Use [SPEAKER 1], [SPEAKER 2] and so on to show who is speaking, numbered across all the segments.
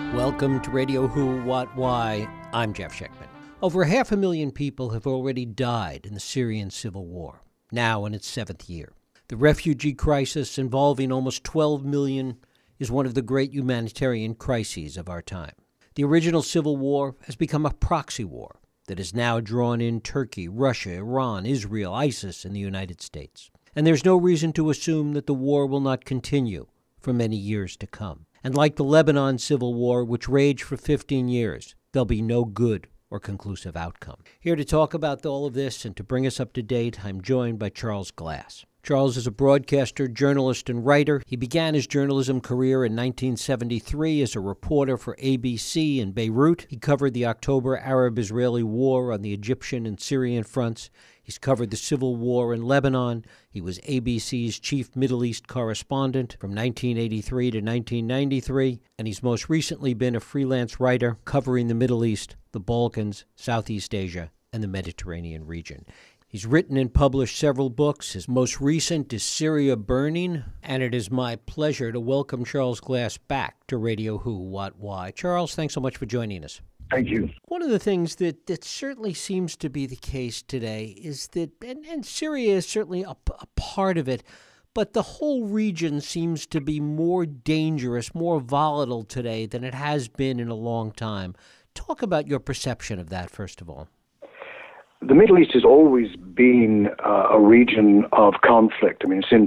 [SPEAKER 1] Welcome to Radio Who, What, Why. I'm Jeff Schechtman. Over 500,000 people have already died in the Syrian civil war, now in its 7th year. The refugee crisis involving almost 12 million is one of the great humanitarian crises of our time. The original civil war has become a proxy war that has now drawn in Turkey, Russia, Iran, Israel, ISIS, and the United States. And there's no reason to assume that the war will not continue for many years to come. And like the Lebanon civil war, which raged for 15 years, there'll be no good or conclusive outcome. Here to talk about all of this and to bring us up to date, I'm joined by Charles Glass. Charles is a broadcaster, journalist, and writer. He began his journalism career in 1973 as a reporter for ABC in Beirut. He covered the October Arab-Israeli War on the Egyptian and Syrian fronts. He's covered the civil war in Lebanon. He was ABC's chief Middle East correspondent from 1983 to 1993, and he's most recently been a freelance writer covering the Middle East, the Balkans, Southeast Asia, and the Mediterranean region. He's written and published several books. His most recent is Syria Burning, and it is my pleasure to welcome Charles Glass back to Radio Who, What, Why. Charles, thanks so much for joining us.
[SPEAKER 2] Thank you.
[SPEAKER 1] One of the things that certainly seems to be the case today is that, and Syria is certainly a part of it, but the whole region seems to be more dangerous, more volatile today than it has been in a long time. Talk about your perception of that, first of all.
[SPEAKER 2] The Middle East has always been a region of conflict. I mean, since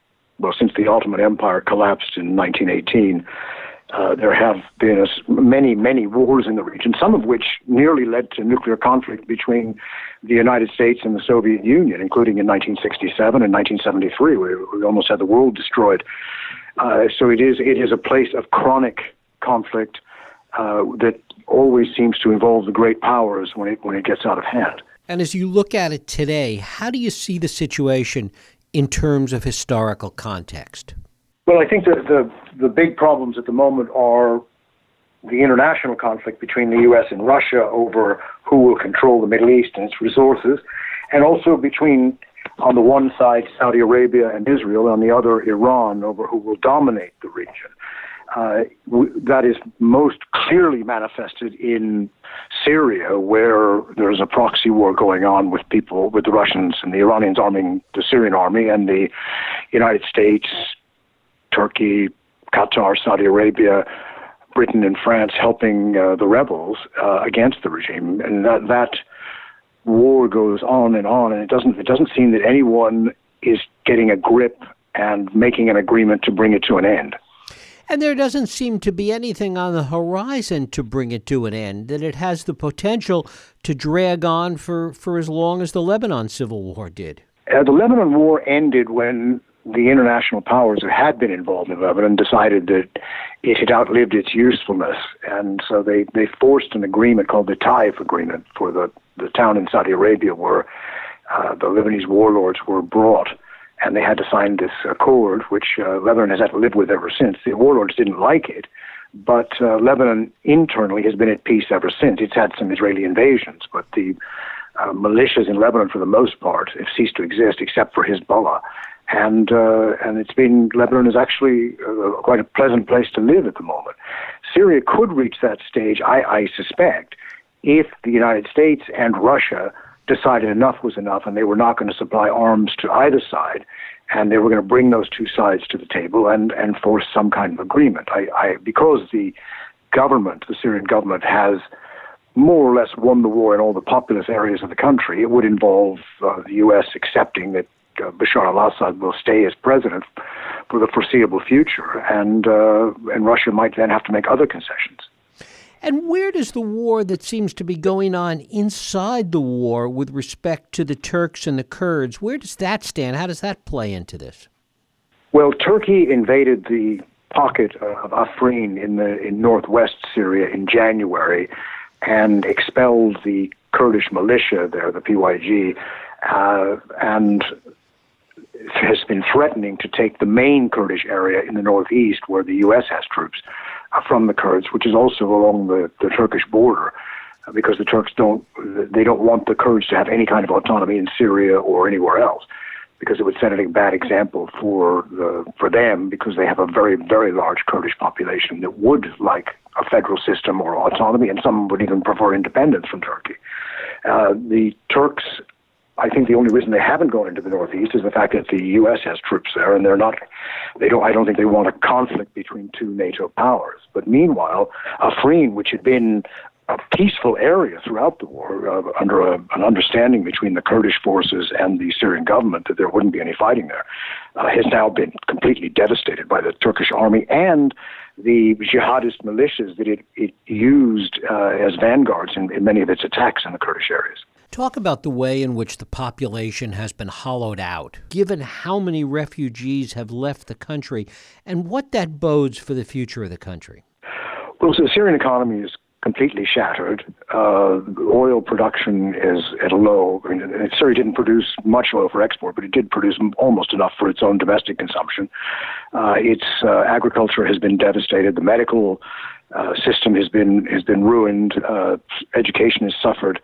[SPEAKER 2] the Ottoman Empire collapsed in 1918, there have been many wars in the region, some of which nearly led to nuclear conflict between the United States and the Soviet Union, including in 1967 and 1973, where we almost had the world destroyed. So it is a place of chronic conflict that always seems to involve the great powers when it gets out of hand.
[SPEAKER 1] And as you look at it today, how do you see the situation in terms of historical context?
[SPEAKER 2] Well, I think that the big problems at the moment are the international conflict between the U.S. and Russia over who will control the Middle East and its resources, and also between, on the one side, Saudi Arabia and Israel, on the other, Iran, over who will dominate the region. That is most clearly manifested in Syria, where there's a proxy war going on with the Russians and the Iranians arming the Syrian army, and the United States, Turkey, Qatar, Saudi Arabia, Britain, and France helping the rebels against the regime. And that war goes on, and it doesn't seem that anyone is getting a grip and making an agreement to bring it to an end.
[SPEAKER 1] And there doesn't seem to be anything on the horizon to bring it to an end, that it has the potential to drag on for as long as the Lebanon civil war did.
[SPEAKER 2] The Lebanon war ended when the international powers that had been involved in Lebanon decided that it had outlived its usefulness. And so they forced an agreement called the Taif Agreement for the town in Saudi Arabia where the Lebanese warlords were brought. And they had to sign this accord, which Lebanon has had to live with ever since. The warlords didn't like it, but Lebanon internally has been at peace ever since. It's had some Israeli invasions, but the militias in Lebanon, for the most part, have ceased to exist, except for Hezbollah. And Lebanon is actually quite a pleasant place to live at the moment. Syria could reach that stage, I suspect, if the United States and Russia decided enough was enough and they were not going to supply arms to either side, and they were going to bring those two sides to the table and force some kind of agreement. Because the Syrian government has more or less won the war in all the populous areas of the country, it would involve the U.S. accepting that Bashar al-Assad will stay as president for the foreseeable future, and Russia might then have to make other concessions.
[SPEAKER 1] And where does the war that seems to be going on inside the war with respect to the Turks and the Kurds, where does that stand? How does that play into this?
[SPEAKER 2] Well, Turkey invaded the pocket of Afrin in northwest Syria in January and expelled the Kurdish militia there, the PYG, and has been threatening to take the main Kurdish area in the northeast where the U.S. has troops from the Kurds, which is also along the Turkish border, because the Turks don't want the Kurds to have any kind of autonomy in Syria or anywhere else. because it would set a bad example for them, because they have a very, very large Kurdish population that would like a federal system or autonomy, and some would even prefer independence from Turkey. The Turks, I think the only reason they haven't gone into the northeast is the fact that the U.S. has troops there, and I don't think they want a conflict between two NATO powers. But meanwhile, Afrin, which had been a peaceful area throughout the war, under an understanding between the Kurdish forces and the Syrian government that there wouldn't be any fighting there, has now been completely devastated by the Turkish army and the jihadist militias that it used as vanguards in many of its attacks in the Kurdish areas.
[SPEAKER 1] Talk about the way in which the population has been hollowed out, given how many refugees have left the country, and what that bodes for the future of the country.
[SPEAKER 2] Well, so the Syrian economy is completely shattered. Oil production is at a low. I mean, Syria didn't produce much oil for export, but it did produce almost enough for its own domestic consumption. Its agriculture has been devastated. The medical system has been ruined. Education has suffered.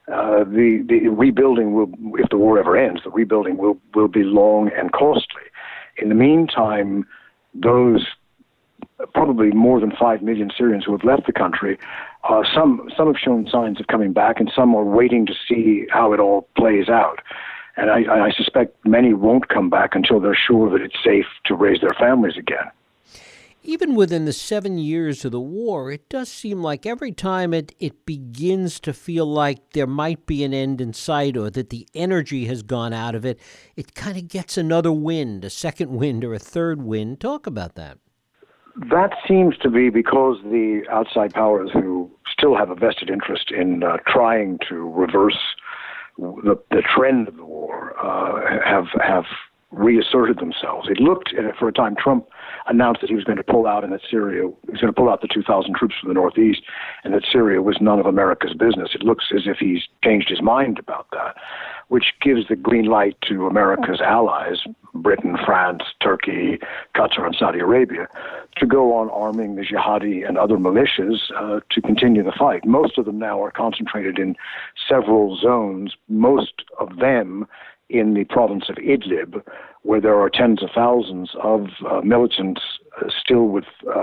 [SPEAKER 2] The rebuilding will, if the war ever ends, the rebuilding will be long and costly. In the meantime, those probably more than 5 million Syrians who have left the country, some have shown signs of coming back, and some are waiting to see how it all plays out. And I suspect many won't come back until they're sure that it's safe to raise their families again.
[SPEAKER 1] Even within the 7 years of the war, it does seem like every time it begins to feel like there might be an end in sight, or that the energy has gone out of it, it kind of gets another wind, a second wind or a third wind. Talk about that.
[SPEAKER 2] That seems to be because the outside powers who still have a vested interest in trying to reverse the trend of the war have reasserted themselves. It looked, for a time, Trump announced that he was going to pull out and that Syria was going to pull out the 2,000 troops from the northeast, and that Syria was none of America's business. It looks as if he's changed his mind about that, which gives the green light to America's allies, Britain, France, Turkey, Qatar, and Saudi Arabia, to go on arming the jihadi and other militias to continue the fight. Most of them now are concentrated in several zones, most of them in the province of Idlib, where there are tens of thousands of militants still with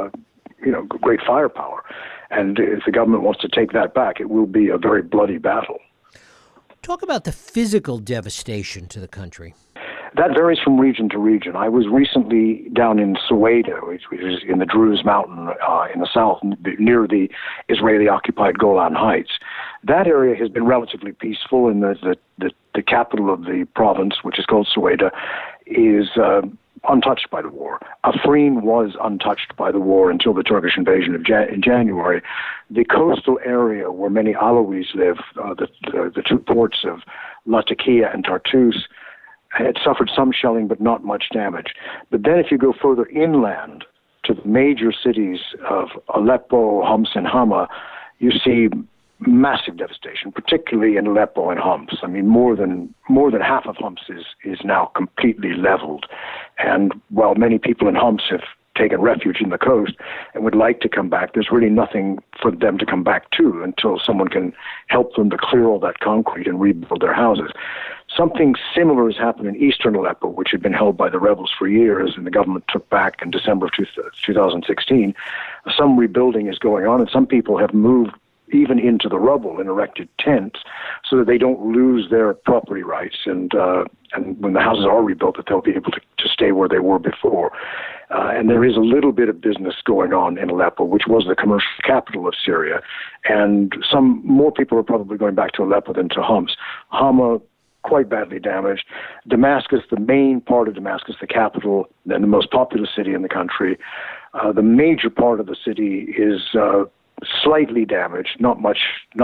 [SPEAKER 2] great firepower. And if the government wants to take that back, it will be a very bloody battle.
[SPEAKER 1] Talk about the physical devastation to the country.
[SPEAKER 2] That varies from region to region. I was recently down in Soweto, which is in the Druze Mountain in the south, near the Israeli-occupied Golan Heights. That area has been relatively peaceful, and the capital of the province, which is called Soweto, is untouched by the war. Afrin was untouched by the war until the Turkish invasion in January. The coastal area where many Alawis live, the two ports of Latakia and Tartus, had suffered some shelling but not much damage. But then if you go further inland to the major cities of Aleppo, Homs, and Hama, you see massive devastation, particularly in Aleppo and Homs. I mean, more than half of Homs is now completely leveled. And while many people in Homs have taken refuge in the coast and would like to come back, there's really nothing for them to come back to until someone can help them to clear all that concrete and rebuild their houses. Something similar has happened in eastern Aleppo, which had been held by the rebels for years, and the government took back in December of 2016. Some rebuilding is going on, and some people have moved even into the rubble and erected tents so that they don't lose their property rights, and when the houses are rebuilt, that they'll be able to stay where they were before. And there is a little bit of business going on in Aleppo, which was the commercial capital of Syria, and some more people are probably going back to Aleppo than to Homs. Hama, quite badly damaged. Damascus, the main part of Damascus, the capital and the most populous city in the country, the major part of the city is slightly damaged, not much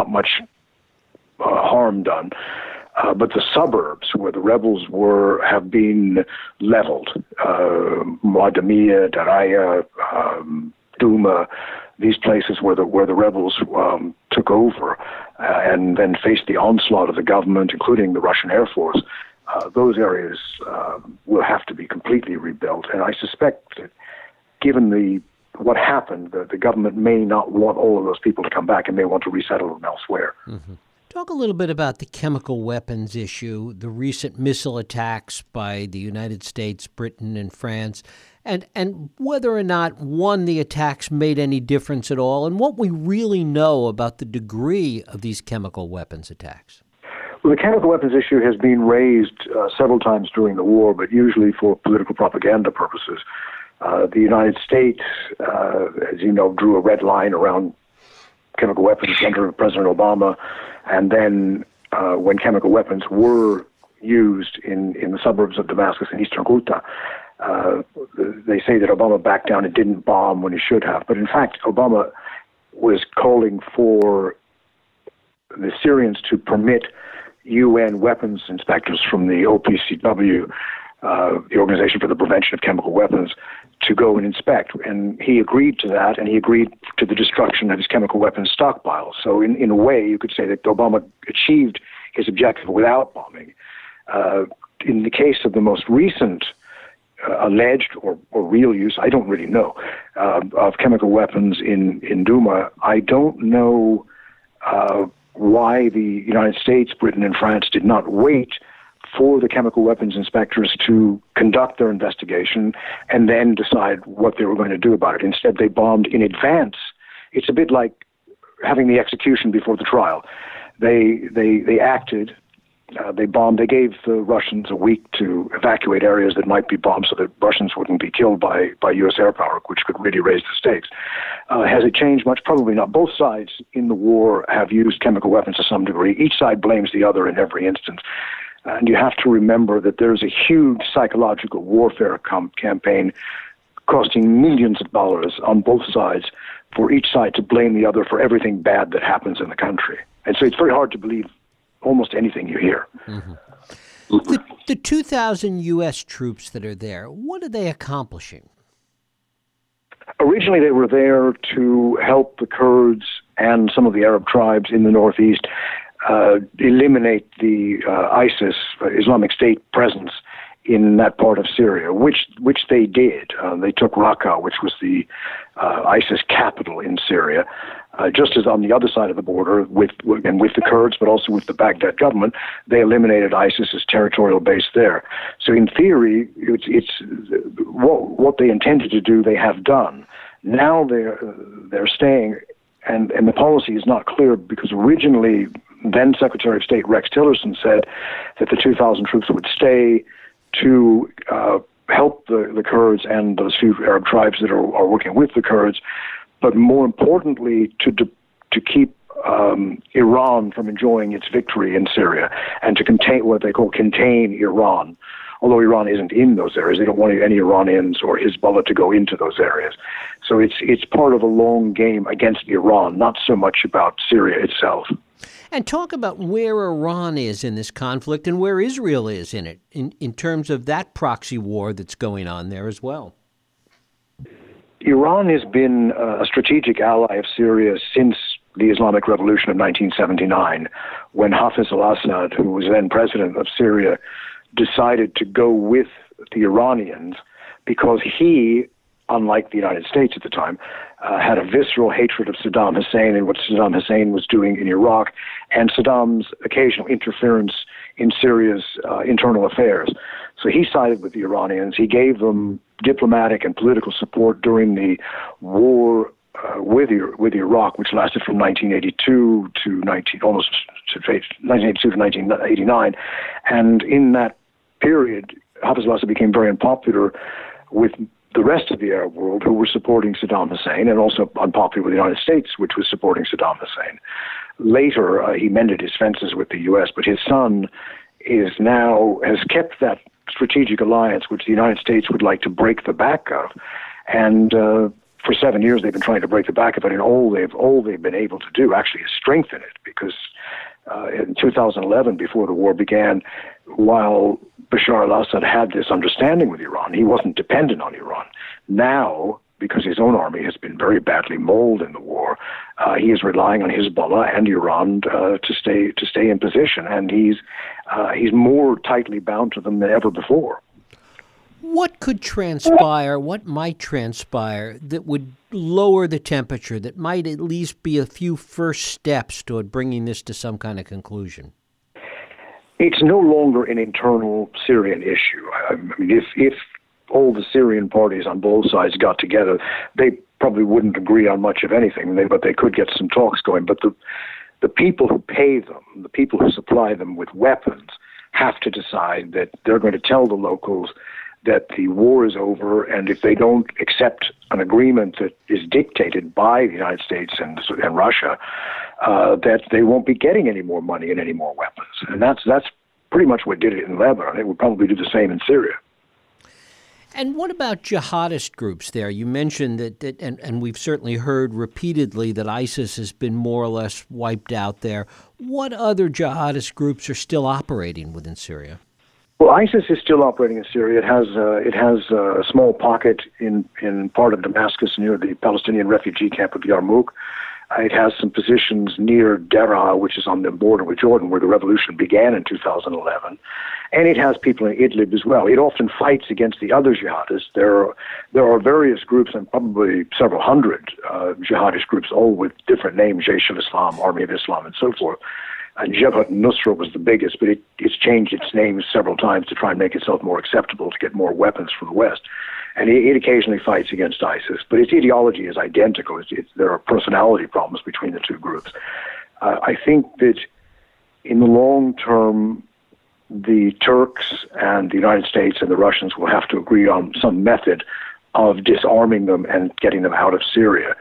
[SPEAKER 2] harm done. But the suburbs where the rebels were have been leveled. Muadamiyah, Daraya, Douma, these places where the rebels took over and then faced the onslaught of the government, including the Russian Air Force. Those areas will have to be completely rebuilt. And I suspect that given what happened, the government may not want all of those people to come back and may want to resettle them elsewhere.
[SPEAKER 1] Mm-hmm. Talk a little bit about the chemical weapons issue, the recent missile attacks by the United States, Britain, and France, and whether or not, one, the attacks made any difference at all, and what we really know about the degree of these chemical weapons attacks.
[SPEAKER 2] Well, the chemical weapons issue has been raised several times during the war, but usually for political propaganda purposes. The United States, as you know, drew a red line around chemical weapons under President Obama, and then when chemical weapons were used in the suburbs of Damascus and eastern Ghouta, they say that Obama backed down and didn't bomb when he should have. But in fact, Obama was calling for the Syrians to permit UN weapons inspectors from the OPCW, the Organization for the Prevention of Chemical Weapons, to go and inspect. And he agreed to that, and he agreed to the destruction of his chemical weapons stockpiles. So in a way, you could say that Obama achieved his objective without bombing. In the case of the most recent alleged or real use, I don't really know, of chemical weapons in Douma, I don't know why the United States, Britain, and France did not wait for the chemical weapons inspectors to conduct their investigation and then decide what they were going to do about it. Instead, they bombed in advance. It's a bit like having the execution before the trial. They acted. They bombed. They gave the Russians a week to evacuate areas that might be bombed so that Russians wouldn't be killed by U.S. air power, which could really raise the stakes. Has it changed much? Probably not. Both sides in the war have used chemical weapons to some degree. Each side blames the other in every instance. And you have to remember that there's a huge psychological warfare campaign costing millions of dollars on both sides for each side to blame the other for everything bad that happens in the country. And so it's very hard to believe almost anything you hear.
[SPEAKER 1] Mm-hmm. The 2,000 U.S. troops that are there, what are they accomplishing?
[SPEAKER 2] Originally, they were there to help the Kurds and some of the Arab tribes in the northeast eliminate the ISIS, Islamic State presence in that part of Syria, which they did. They took Raqqa, which was the ISIS capital in Syria, just as on the other side of the border with the Kurds, but also with the Baghdad government, they eliminated ISIS's territorial base there. So in theory, it's what they intended to do, they have done. Now they're staying, and the policy is not clear because originally, then Secretary of State Rex Tillerson said that the 2,000 troops would stay to help the Kurds and those few Arab tribes that are working with the Kurds, but more importantly, to keep Iran from enjoying its victory in Syria and to contain what they call contain Iran. Although Iran isn't in those areas, they don't want any Iranians or Hezbollah to go into those areas. So it's part of a long game against Iran, not so much about Syria itself.
[SPEAKER 1] And talk about where Iran is in this conflict and where Israel is in it, in terms of that proxy war that's going on there as well.
[SPEAKER 2] Iran has been a strategic ally of Syria since the Islamic Revolution of 1979, when Hafez al-Assad, who was then president of Syria, decided to go with the Iranians because he, unlike the United States at the time, had a visceral hatred of Saddam Hussein and what Saddam Hussein was doing in Iraq and Saddam's occasional interference in Syria's internal affairs. So he sided with the Iranians. He gave them diplomatic and political support during the war with Iraq, which lasted from 1982 to 1989. And in that period, Hafez al-Assad became very unpopular with the rest of the Arab world who were supporting Saddam Hussein, and also unpopular with the United States, which was supporting Saddam Hussein. Later, he mended his fences with the U.S., but his son has kept that strategic alliance, which the United States would like to break the back of. And for 7 years, they've been trying to break the back of it, and all they've been able to do actually is strengthen it, because in 2011, before the war began, while Bashar al-Assad had this understanding with Iran, he wasn't dependent on Iran. Now, because his own army has been very badly mauled in the war, he is relying on Hezbollah and Iran to stay in position, and he's more tightly bound to them than ever before.
[SPEAKER 1] What could transpire, what might transpire that would lower the temperature, that might at least be a few first steps toward bringing this to some kind of conclusion?
[SPEAKER 2] It's no longer an internal Syrian issue. I mean, if all the Syrian parties on both sides got together, they probably wouldn't agree on much of anything, but they could get some talks going. But the people who pay them, the people who supply them with weapons, have to decide that they're going to tell the locals that the war is over, and if they don't accept an agreement that is dictated by the United States and Russia, that they won't be getting any more money and any more weapons. And that's pretty much what did it in Lebanon. It would probably do the same in Syria.
[SPEAKER 1] And what about jihadist groups there? You mentioned that and we've certainly heard repeatedly that ISIS has been more or less wiped out there. What other jihadist groups are still operating within Syria?
[SPEAKER 2] Well, ISIS is still operating in Syria. It has a small pocket in part of Damascus near the Palestinian refugee camp of Yarmouk. It has some positions near Deraa, which is on the border with Jordan, where the revolution began in 2011. And it has people in Idlib as well. It often fights against the other jihadists. There are various groups, and probably several hundred jihadist groups, all with different names, Jaish al-Islam, Army of Islam, and so forth. And Jabhat al-Nusra was the biggest, but it's changed its name several times to try and make itself more acceptable, to get more weapons from the West. And it occasionally fights against ISIS, but its ideology is identical. There are personality problems between the two groups. I think that in the long term, the Turks and the United States and the Russians will have to agree on some method of disarming them and getting them out of Syria.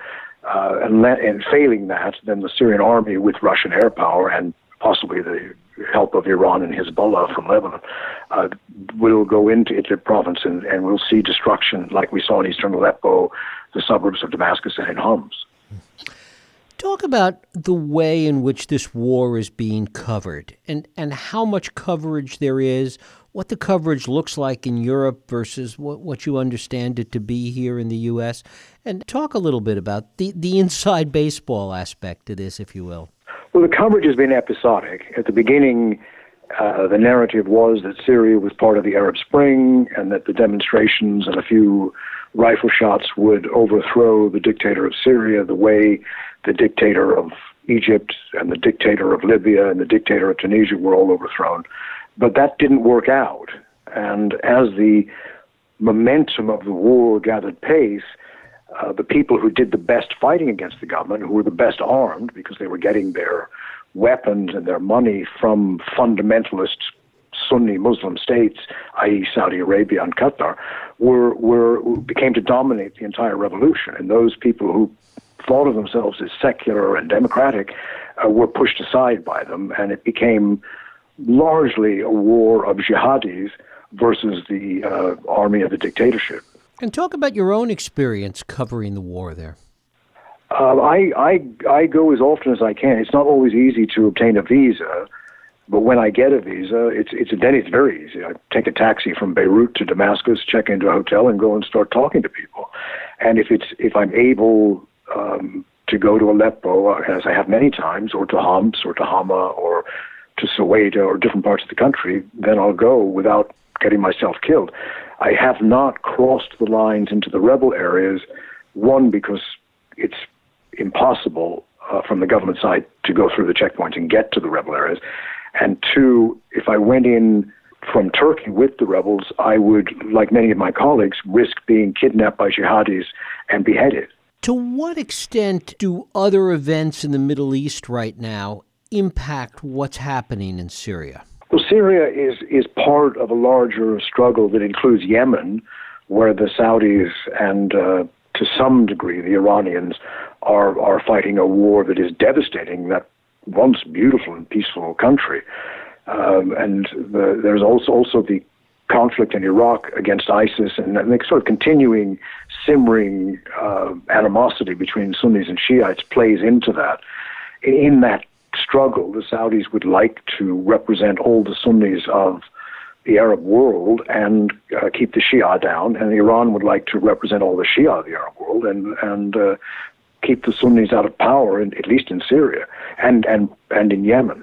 [SPEAKER 2] And failing that, then the Syrian army, with Russian air power and possibly the help of Iran and Hezbollah from Lebanon, will go into Idlib province and we'll see destruction like we saw in eastern Aleppo, the suburbs of Damascus, and in Homs.
[SPEAKER 1] Talk about the way in which this war is being covered and how much coverage there is, what the coverage looks like in Europe versus what you understand it to be here in the U.S., and talk a little bit about the inside baseball aspect to this, if you will.
[SPEAKER 2] Well, the coverage has been episodic. At the beginning, the narrative was that Syria was part of the Arab Spring and that the demonstrations and a few rifle shots would overthrow the dictator of Syria the way the dictator of Egypt and the dictator of Libya and the dictator of Tunisia were all overthrown. But that didn't work out. And as the momentum of the war gathered pace, the people who did the best fighting against the government, who were the best armed because they were getting their weapons and their money from fundamentalist Sunni Muslim states, i.e. Saudi Arabia and Qatar, became to dominate the entire revolution. And those people who thought of themselves as secular and democratic were pushed aside by them, and it became largely a war of jihadis versus the army of the dictatorship.
[SPEAKER 1] And talk about your own experience covering the war there.
[SPEAKER 2] I go as often as I can. It's not always easy to obtain a visa, but when I get a visa, it's very easy. I take a taxi from Beirut to Damascus, check into a hotel, and go and start talking to people. And if I'm able to go to Aleppo, as I have many times, or to Homs, or to Hama, or to Soweto, or different parts of the country, then I'll go without getting myself killed. I have not crossed the lines into the rebel areas, one, because it's impossible from the government side to go through the checkpoints and get to the rebel areas. And two, if I went in from Turkey with the rebels, I would, like many of my colleagues, risk being kidnapped by jihadis and beheaded.
[SPEAKER 1] To what extent do other events in the Middle East right now impact what's happening in Syria?
[SPEAKER 2] Well, Syria is part of a larger struggle that includes Yemen, where the Saudis and to some degree the Iranians are fighting a war that is devastating that once beautiful and peaceful country. And there's also the conflict in Iraq against ISIS and the sort of continuing simmering animosity between Sunnis and Shiites plays into that. In that struggle, the Saudis would like to represent all the Sunnis of the Arab world and keep the Shia down, and Iran would like to represent all the Shia of the Arab world and keep the Sunnis out of power, at least in Syria and in Yemen.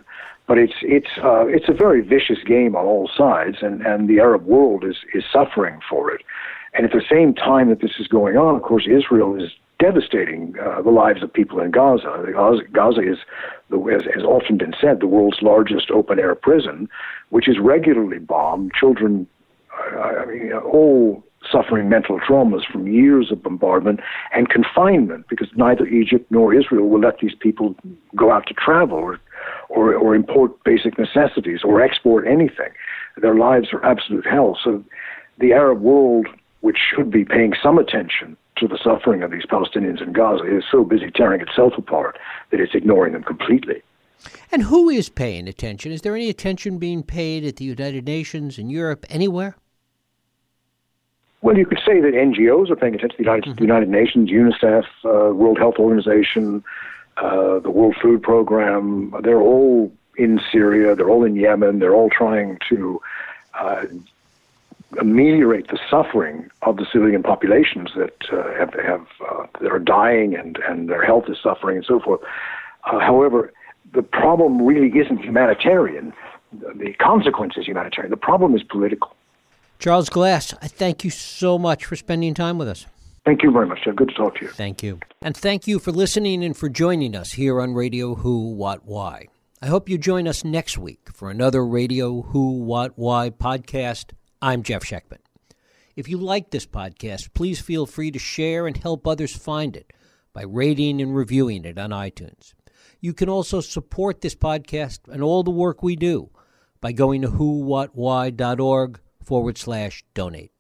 [SPEAKER 2] But it's a very vicious game on all sides, and the Arab world is suffering for it. And at the same time that this is going on, of course, Israel is devastating the lives of people in Gaza. Gaza is, has often been said, the world's largest open-air prison, which is regularly bombed. Children, all suffering mental traumas from years of bombardment and confinement, because neither Egypt nor Israel will let these people go out to travel or import basic necessities or export anything. Their lives are absolute hell. So the Arab world, which should be paying some attention to the suffering of these Palestinians in Gaza, is so busy tearing itself apart that it's ignoring them completely.
[SPEAKER 1] And who is paying attention? Is there any attention being paid at the United Nations, in Europe, anywhere?
[SPEAKER 2] Well, you could say that NGOs are paying attention to the United Nations, UNICEF, World Health Organization, the World Food Program. They're all in Syria. They're all in Yemen. They're all trying to ameliorate the suffering of the civilian populations that that are dying and their health is suffering and so forth. However, the problem really isn't humanitarian. The consequence is humanitarian. The problem is political.
[SPEAKER 1] Charles Glass, I thank you so much for spending time with us.
[SPEAKER 2] Thank you very much, Jeff. Good to talk to you.
[SPEAKER 1] Thank you. And thank you for listening and for joining us here on Radio Who, What, Why. I hope you join us next week for another Radio Who, What, Why podcast. I'm Jeff Schechtman. If you like this podcast, please feel free to share and help others find it by rating and reviewing it on iTunes. You can also support this podcast and all the work we do by going to whowhatwhy.org/donate.